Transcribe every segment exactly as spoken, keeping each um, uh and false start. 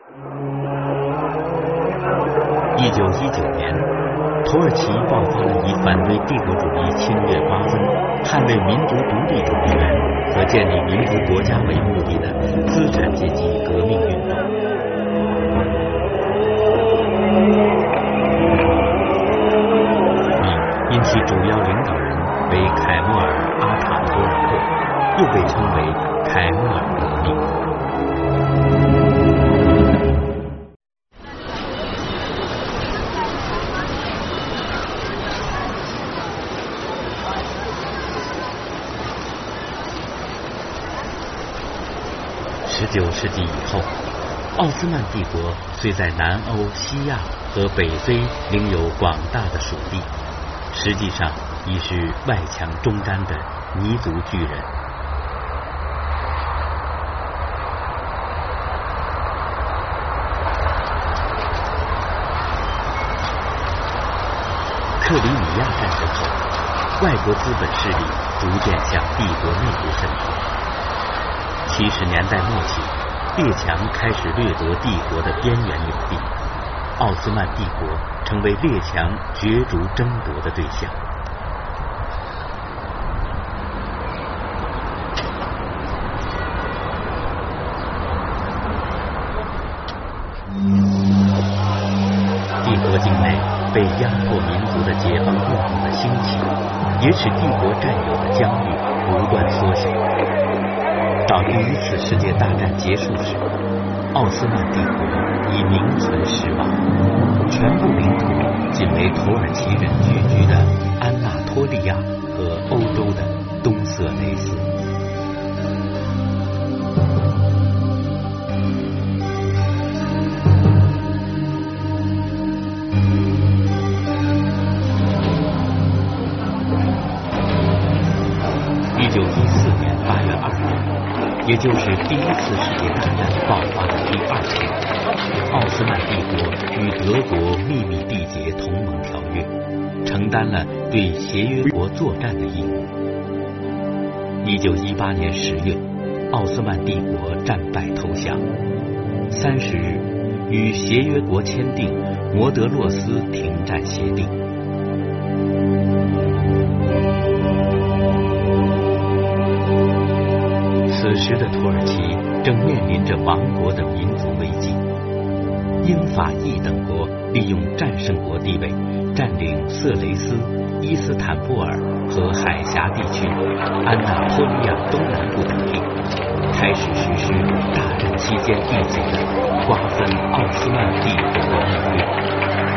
一九一九年，土耳其爆发了以反对帝国主义侵略瓜分、捍卫民族独立主权和建立民族国家为目的的资产阶级革命运动。因其主要领导人为凯末尔·阿塔图尔克，又被称为凯末尔革命。十九世纪以后，奥斯曼帝国虽在南欧、西亚和北非领有广大的属地，实际上已是外强中干的泥足巨人。克里米亚战争后，外国资本势力逐渐向帝国内部渗透。七十年代末期，列强开始掠夺帝国的边缘领地，奥斯曼帝国成为列强角逐争夺的对象。帝国境内被压迫民族的解放运动的兴起，也使帝国占有的疆域不断缩小。到第一次世界大战结束时，奥斯曼帝国已名存实亡，全部领土仅为土耳其人聚居的安纳托利亚和欧洲的东色雷斯。一九一四年八月二日，也就是第一次世界大战爆发的第二天，奥斯曼帝国与德国秘密缔结同盟条约，承担了对协约国作战的义务。一九一八年十月，奥斯曼帝国战败投降。三十日，与协约国签订摩德洛斯停战协定。此时的土耳其正面临着亡国的民族危机。英法意等国利用战胜国地位，占领色雷斯、伊斯坦布尔和海峡地区、安纳托利亚东南部等地，开始实施大战期间缔结的瓜分奥斯曼帝国的命令。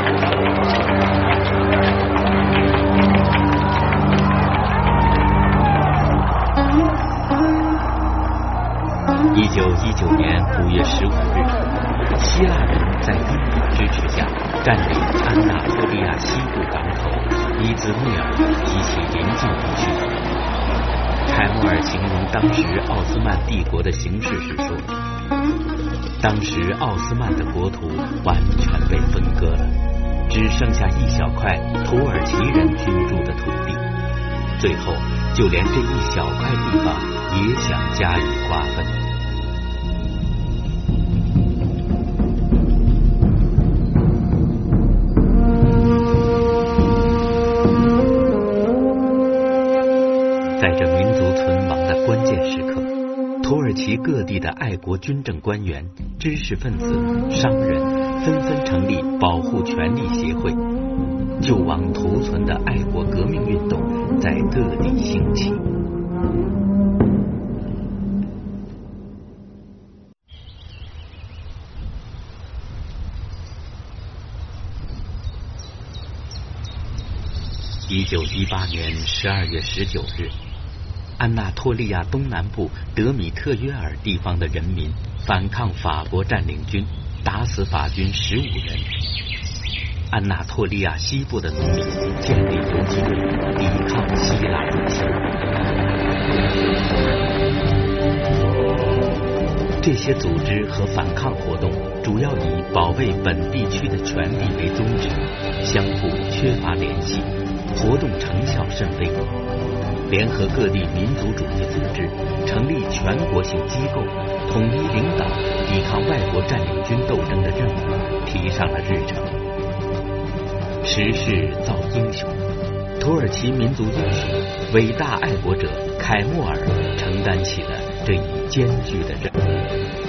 一九一九年五月十五日，希腊人在英法支持下占领安纳托利亚西部港口伊兹密尔及其邻近地区。凯末尔形容当时奥斯曼帝国的形势时说：“当时奥斯曼的国土完全被分割了，只剩下一小块土耳其人居住的土地，最后就连这一小块地方也想加以瓜分。”在这民族存亡的关键时刻，土耳其各地的爱国军政官员、知识分子、商人纷纷成立保护权利协会，救亡图存的爱国革命运动在各地兴起。一九一八年十二月十九日，安纳托利亚东南部德米特约尔地方的人民反抗法国占领军，打死法军十五人。安纳托利亚西部的农民建立游击队，抵抗希腊入侵。这些组织和反抗活动主要以保卫本地区的权利为宗旨，相互缺乏联系，活动成效甚微。联合各地民族主义组织，成立全国性机构，统一领导抵抗外国占领军斗上了日程。时势造英雄，土耳其民族英雄、伟大爱国者凯末尔承担起了这一艰巨的任务。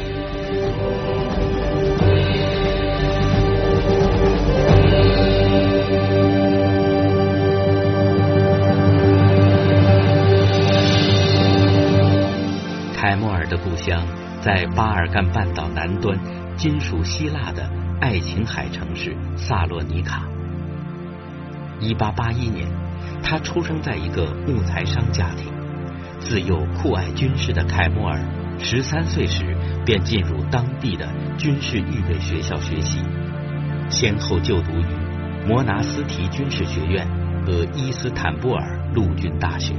凯末尔的故乡在巴尔干半岛南端，今属希腊的爱琴海城市萨洛尼卡。一八八一年，他出生在一个木材商家庭。自幼酷爱军事的凯末尔，十三岁时便进入当地的军事预备学校学习，先后就读于摩纳斯提军事学院和伊斯坦布尔陆军大学。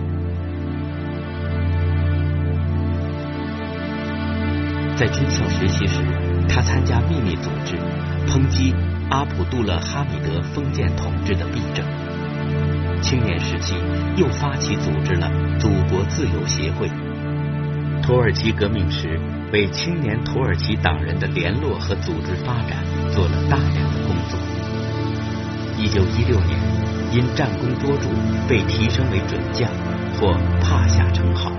在军校学习时，他参加秘密组织，抨击阿卜杜勒哈米德封建统治的弊政。青年时期又发起组织了祖国自由协会。土耳其革命时，为青年土耳其党人的联络和组织发展做了大量的工作。一九一六年，因战功卓著，被提升为准将，或帕夏称号。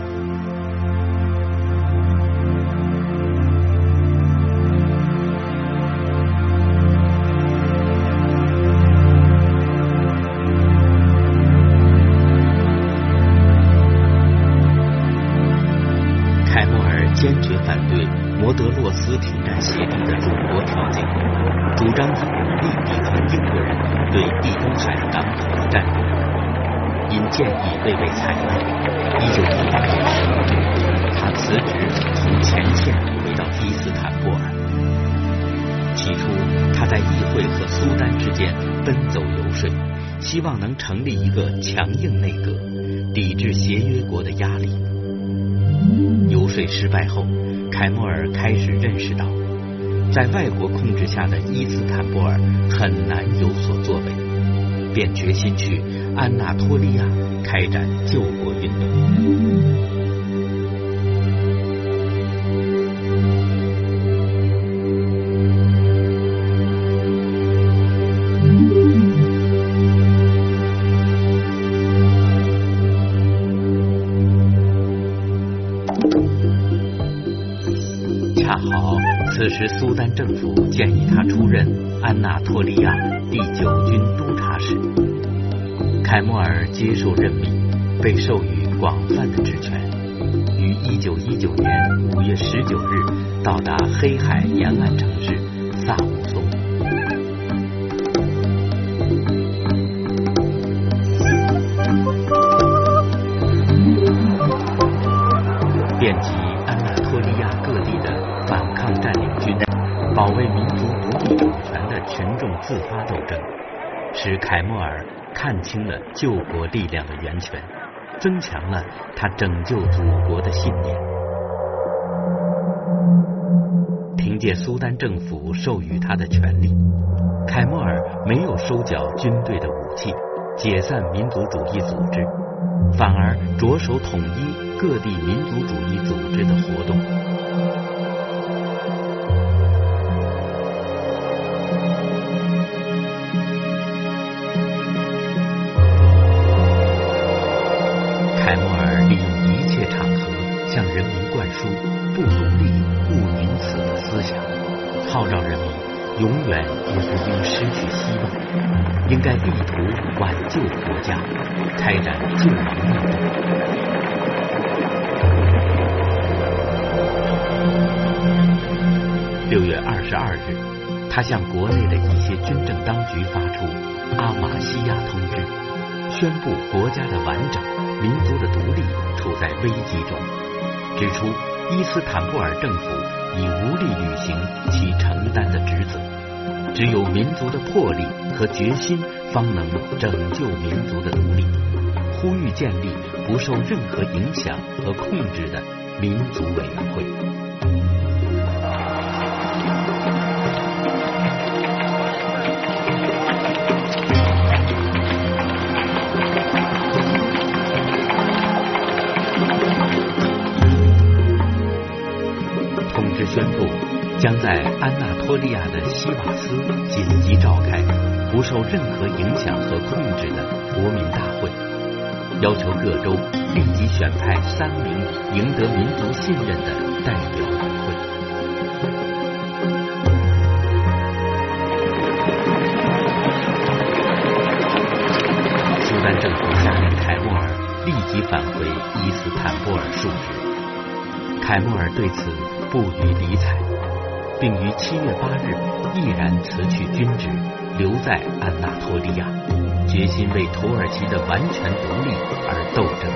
坚决反对摩德洛斯停战协议的祖国条件，主张以武力抵抗英国人对地中海港口的占领。因建议未被采纳，一九一八年十一月，他辞职从前线回到伊斯坦布尔。起初，他在议会和苏丹之间奔走游说，希望能成立一个强硬内阁，抵制协约国的压力。游说失败后，凯末尔开始认识到，在外国控制下的伊斯坦布尔很难有所作为，便决心去安纳托利亚开展救国运动。恰好此时苏丹政府建议他出任安纳托利亚第九军督察使。凯末尔接受任命，被授予广泛的职权，于一九一九年五月十九日到达黑海沿岸城市萨姆松。遍及安纳托利亚各地的反抗占领军、保卫民族独立主权的群众自发斗争，使凯末尔看清了救国力量的源泉，增强了他拯救祖国的信念。凭借苏丹政府授予他的权利，凯末尔没有收缴军队的武器，解散民族主义组织，反而着手统一各地民族主义组织的活动。凯末尔利用一切场合向人民灌输不努力勿宁死的思想，号召人民永远也不应失去希望，应该力图挽救国家，开展救亡运动。六月二十二日，他向国内的一些军政当局发出阿马西亚通知，宣布国家的完整、民族的独立处在危机中，指出伊斯坦布尔政府已无力履行其承担的职责，只有民族的魄力和决心方能拯救民族的独立，呼吁建立不受任何影响和控制的民族委员会。通知宣布，将在安纳托托利亚的西瓦斯紧急召开不受任何影响和控制的国民大会，要求各州立即选派三名赢得民族信任的代表委员会。苏丹政府下令凯莫尔立即返回伊斯坦布尔述职，凯莫尔对此不予理睬，并于七月八日毅然辞去军职，留在安纳托利亚，决心为土耳其的完全独立而斗争。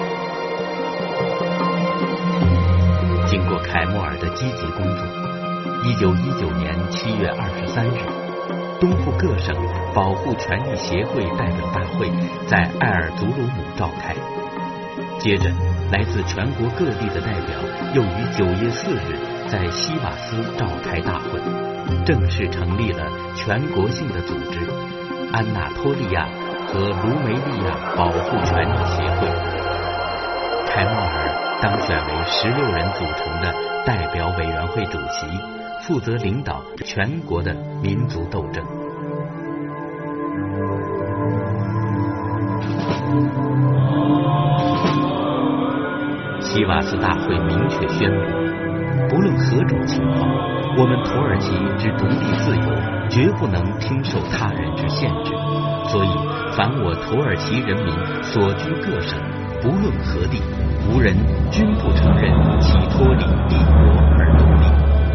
经过凯莫尔的积极工作，一九一九年七月二十三日，东部各省保护权益协会代表大会在埃尔祖鲁姆召开。接着，来自全国各地的代表又于九月四日在西瓦斯召开大会，正式成立了全国性的组织——安纳托利亚和卢梅利亚保护权益协会。凯莫尔当选为十六人组成的代表委员会主席，负责领导全国的民族斗争。西瓦斯大会明确宣布，不论何种情况，我们土耳其之独立自由绝不能听受他人之限制，所以凡我土耳其人民所居各省，不论何地，无人均不承认其脱离帝国而独立。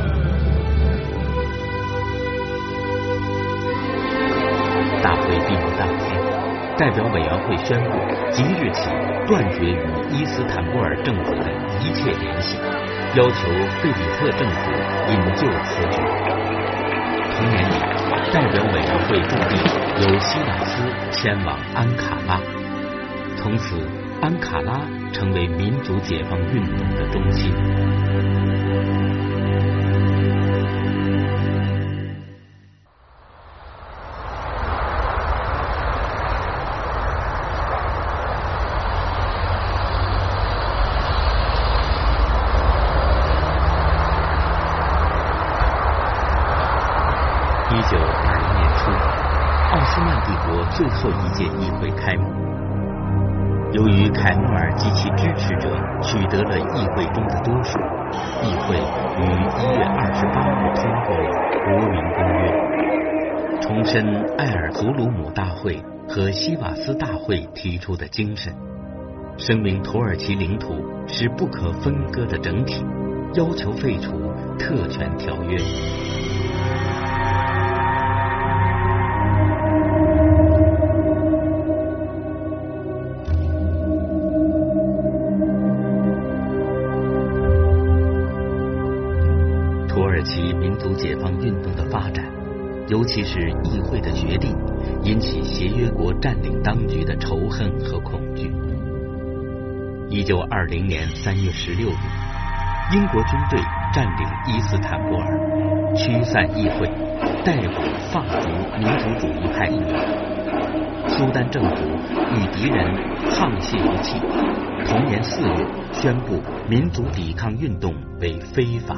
大会闭幕当天，代表委员会宣布即日起断绝与伊斯坦布尔政府的一切联系，要求费里特政府引咎辞职。同年底，代表委员会注定由西瓦斯迁往安卡拉，从此安卡拉成为民族解放运动的中心。一九二零年初，奥斯曼帝国最后一届议会开幕。由于凯莫尔及其支持者取得了议会中的多数，议会于一月二十八日通过了《国民公约》，重申埃尔祖鲁姆大会和西瓦斯大会提出的精神，声明土耳其领土是不可分割的整体，要求废除特权条约。土耳其民族解放运动的发展，尤其是议会的决定，引起协约国占领当局的仇恨和恐惧。一九二零年三月十六日，英国军队占领伊斯坦布尔，驱散议会，逮捕放逐民族主义派议员。苏丹政府与敌人沆瀣一气，同年四月宣布民族抵抗运动为非法。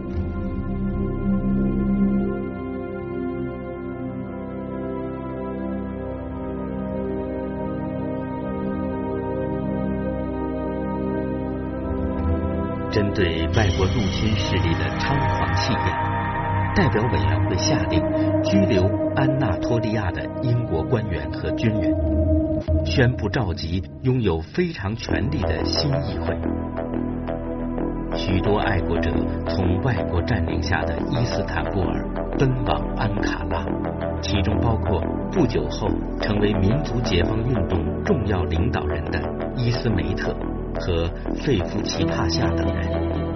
针对外国入侵势力的猖狂气焰，代表委员会下令拘留安纳托利亚的英国官员和军人，宣布召集拥有非常权力的新议会。许多爱国者从外国占领下的伊斯坦布尔奔往安卡拉，其中包括不久后成为民族解放运动重要领导人的伊斯梅特和费夫奇帕夏等人。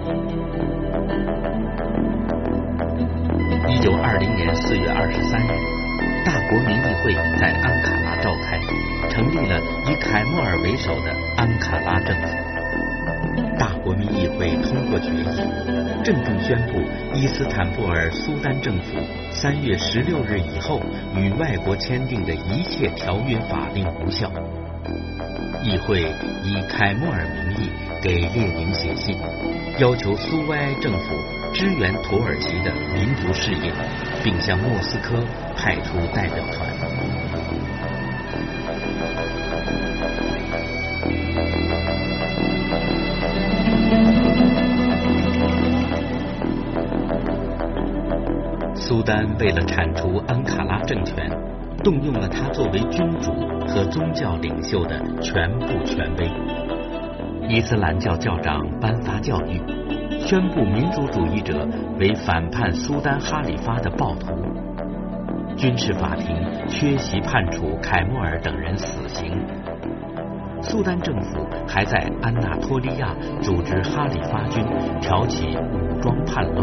一九二零年四月二十三日，大国民议会在安卡拉召开，成立了以凯莫尔为首的安卡拉政府。大国民议会通过决议，郑重宣布伊斯坦布尔苏丹政府三月十六日以后与外国签订的一切条约法令无效。议会以凯莫尔名义给列宁写信，要求苏维埃政府支援土耳其的民族事业，并向莫斯科派出代表团。苏丹为了铲除安卡拉政权，动用了他作为君主和宗教领袖的全部权威。伊斯兰教教长颁发教谕，宣布民族主义者为反叛苏丹哈里发的暴徒。军事法庭缺席判处凯莫尔等人死刑。苏丹政府还在安纳托利亚组织哈里发军挑起武装叛乱。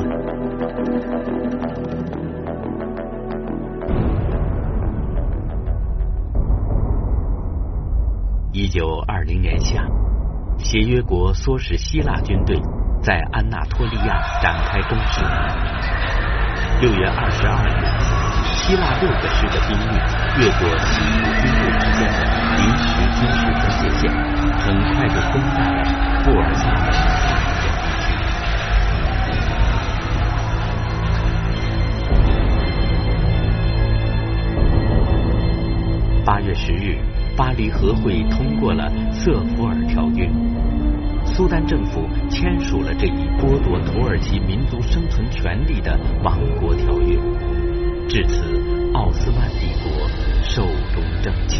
一九二零年夏，协约国唆使希腊军队在安纳托利亚展开攻势。六月二十二日，希腊六个师的兵力越过西部军队之间的临时军事分界线，很快就攻占了布尔萨的大片地区。八月十日，巴黎和会通过了瑟福尔条约，苏丹政府签署了这一剥夺土耳其民族生存权利的亡国条约。至此，奥斯曼帝国寿终正寝。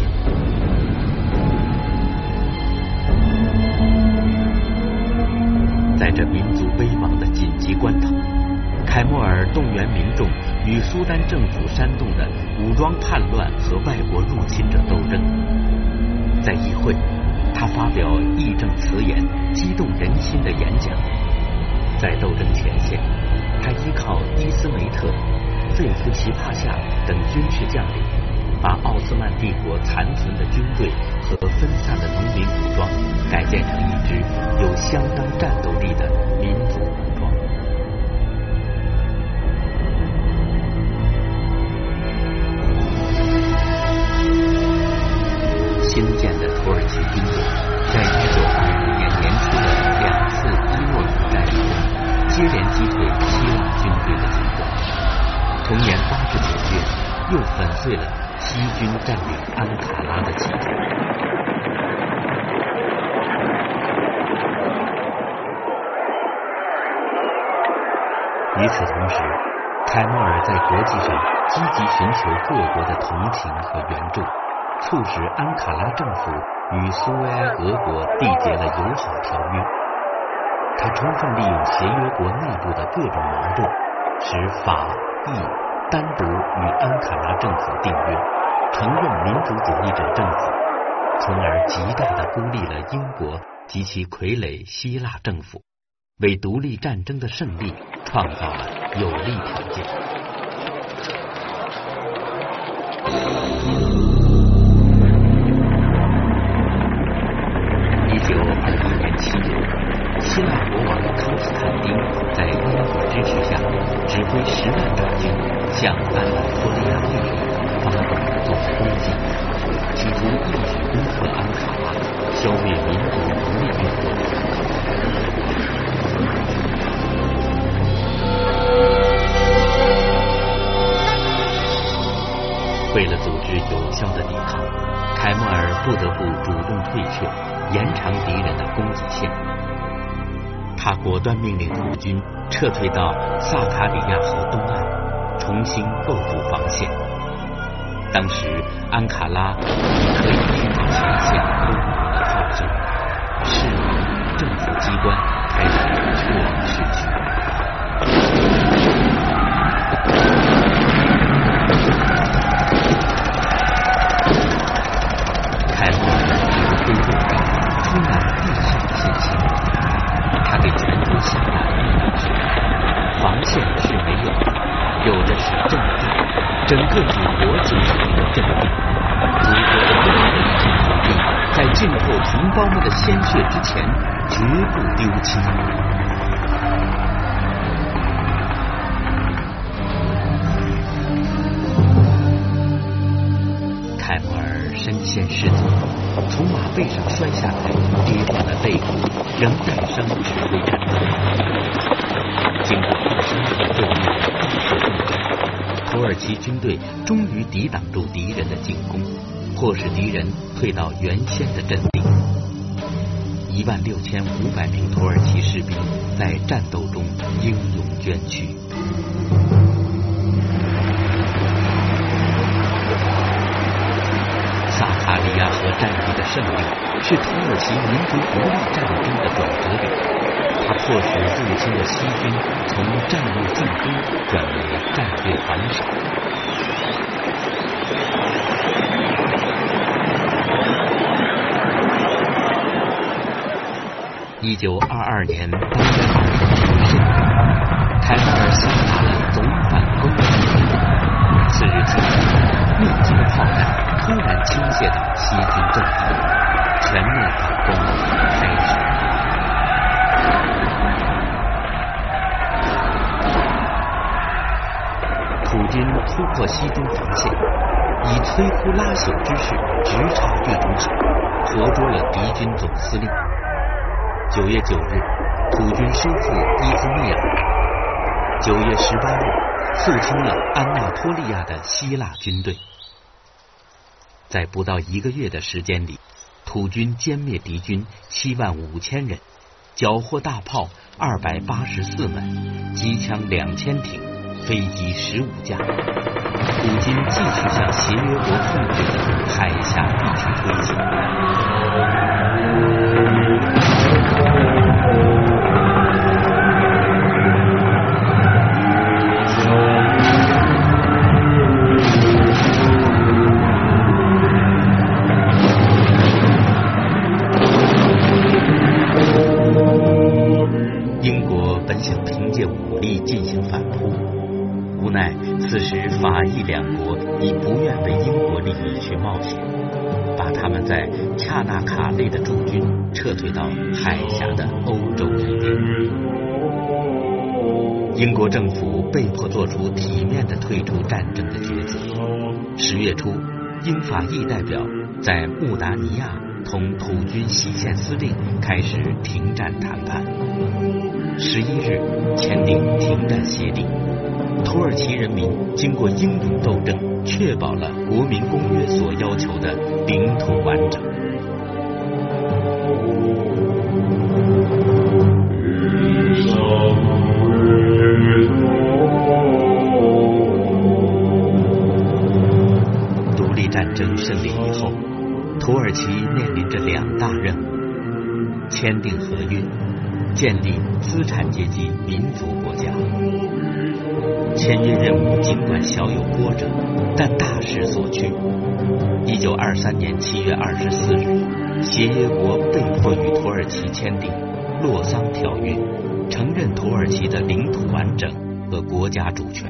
在这民族危亡的紧急关头，凯莫尔动员民众与苏丹政府煽动的武装叛乱和外国入侵者斗争。在议会，他发表义正辞严、激动人心的演讲。在斗争前线，他依靠伊斯梅特、费夫奇帕夏等军事将领，把奥斯曼帝国残存的军队和分散的农民武装改建成一支有相当战斗力的民族武装。新建的土耳其军队在一九二五年年初的两次伊诺姆战役中，接连击退希腊军队的进攻。同年八至九月，又粉碎了西军占领安卡拉的企图。与此同时，凯莫尔在国际上积极寻求各国的同情和援助，促使安卡拉政府与苏维埃俄国缔结了友好条约。他充分利用协约国内部的各种矛盾，使法、意单独与安卡拉政府订约，承认民族主义者政府，从而极大地孤立了英国及其傀儡希腊政府，为独立战争的胜利创造了有利条件。一九二一年七月，希腊国王康斯坦丁在英国支持下，指挥十万大军向安纳托利亚内陆发动一座攻击，企图一举攻克安卡拉，消灭民族独立运动。为了组织有效的抵抗，凯莫尔不得不主动退却，延长敌人的供给线。他果断命令土军撤退到萨卡里亚河东岸，重新构筑防线。当时安卡拉已可以听到前线轰鸣的炮声，市民、政府机关开始撤离市区。凯莫尔指挥作战充满必胜的信心。他给全国下达命令是：防线是没有的，有的是阵地，整个祖国就是一个阵地。祖国的任何一片土地，在浸透同胞们的鲜血之前，绝不丢弃。凯莫尔身先士卒， 从马背上摔下来，跌断了肋骨，仍带伤指挥战斗。经过二十年斗争的大肆动员，土耳其军队终于抵挡住敌人的进攻，迫使敌人退到原先的阵地。一万六千五百名土耳其士兵在战斗中英勇捐躯。萨哈利亚河战役的胜利是土耳其民族独立战争的转折点，它迫使入侵的西军从战略进攻转为战略还手。一九二二年八月二十日深夜，凯末尔下达了总反攻命令。次日清晨，密集的炮弹突然倾泻到西军阵地，全面反攻开始。土军突破西军防线，以摧枯拉朽之势直插地中海，活捉了敌军总司令。九月九日，土军收复伊兹密尔。九月十八日，肃清了安纳托利亚的希腊军队。在不到一个月的时间里，土军歼灭敌军七万五千人，缴获大炮二百八十四门，机枪两千挺，飞机十五架。土军继续向协约国控制的海峡地区推进。英国本想凭借武力进行反扑，无奈此时法意两国已不愿为英国利益去冒险，把他们在恰纳卡内的驻军撤退到海峡的欧洲一边。英国政府被迫做出体面的退出战争的抉择。十月初，英法意代表在穆达尼亚同土军西线司令开始停战谈判。十一日签订停战协定，土耳其人民经过英勇斗争，确保了国民公约所要求的领土完整。独立战争胜利以后，土耳其面临着两大任务：签订合约，建立资产阶级民族国家。签约任务尽管小有波折，但大势所趋。一九二三年七月二十四日，协约国被迫与土耳其签订《洛桑条约》，承认土耳其的领土完整和国家主权。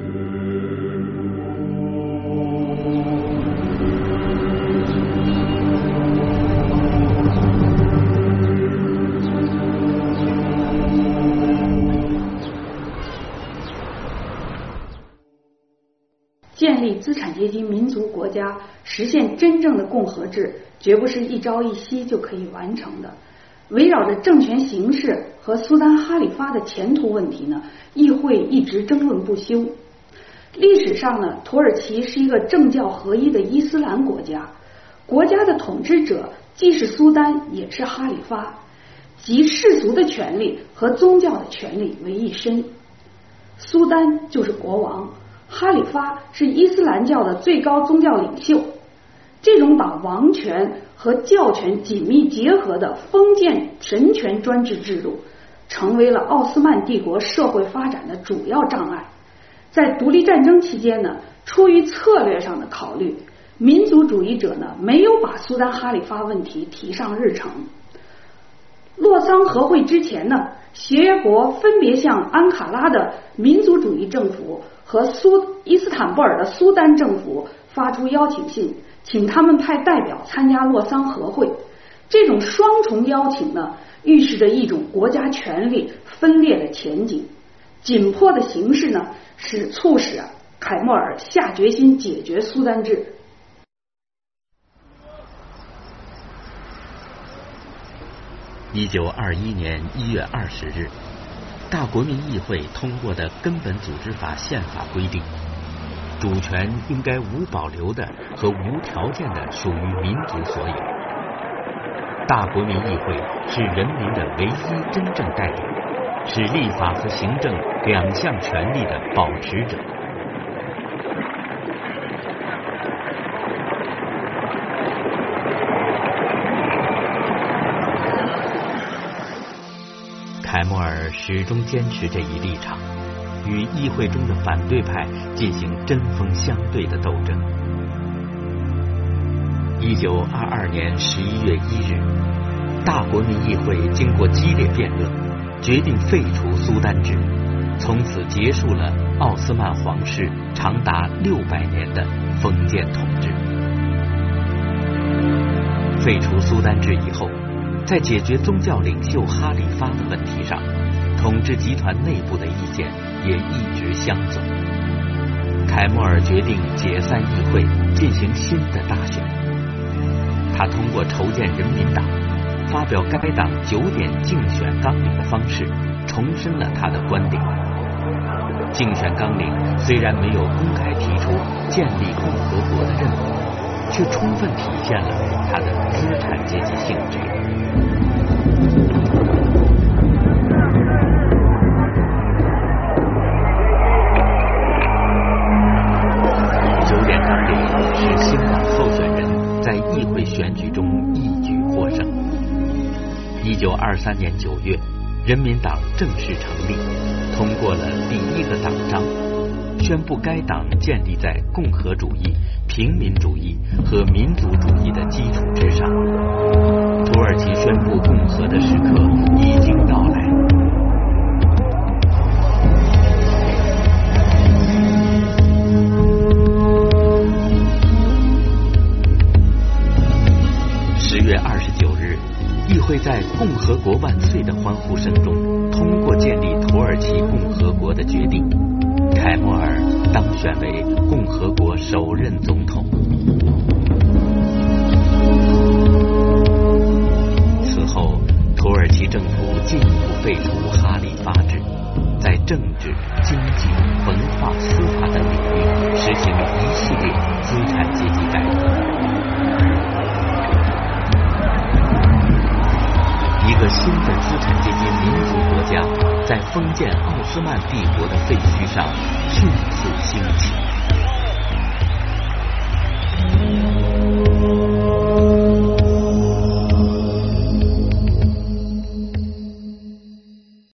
建立资产阶级民族国家，实现真正的共和制，绝不是一朝一夕就可以完成的。围绕着政权形势和苏丹哈里发的前途问题呢，议会一直争论不休。历史上呢，土耳其是一个政教合一的伊斯兰国家，国家的统治者既是苏丹，也是哈里发，集世俗的权利和宗教的权利为一身。苏丹就是国王，哈里发是伊斯兰教的最高宗教领袖。这种把王权和教权紧密结合的封建神权专制制度，成为了奥斯曼帝国社会发展的主要障碍。在独立战争期间呢，出于策略上的考虑，民族主义者呢没有把苏丹哈里发问题提上日程。洛桑和会之前呢，协约国分别向安卡拉的民族主义政府和苏伊斯坦布尔的苏丹政府发出邀请信，请他们派代表参加洛桑和会。这种双重邀请呢，预示着一种国家权力分裂的前景。紧迫的形势呢，使促使凯末尔下决心解决苏丹制。 一九二一年一月二十日，大国民议会通过的根本组织法宪法规定，主权应该无保留的和无条件的属于民族所有。大国民议会是人民的唯一真正代表，是立法和行政两项权利的保持者。凯末尔始终坚持这一立场，与议会中的反对派进行针锋相对的斗争。一九二二年十一月一日，大国民议会经过激烈辩论，决定废除苏丹制，从此结束了奥斯曼皇室长达六百年的封建统治。废除苏丹制以后，在解决宗教领袖哈里发的问题上，统治集团内部的意见也一直相左。凯末尔决定解散议会，进行新的大选。他通过筹建人民党，发表该党九点竞选纲领的方式，重申了他的观点。竞选纲领虽然没有公开提出建立共和国的任务，却充分体现了他的资产阶级性质。九点纲领使新党候选人在议会选举中一举获胜。一九二三年九月，人民党正式成立，通过了第一个党章，宣布该党建立在共和主义、平民主义和民族主义的基础之上。土耳其宣布共和的时刻已经到来。十月二十九日，议会在“共和国万岁”的欢呼声中通过建立土耳其共和国的决定，凯末尔当选为共和国首任总统。此后，土耳其政府进一步废除哈里发制，在政治、经济、文化、司法等领域实行一系列资产阶级改革。一个新的资产阶级民族国家在封建奥斯曼帝国的废墟上迅速兴起。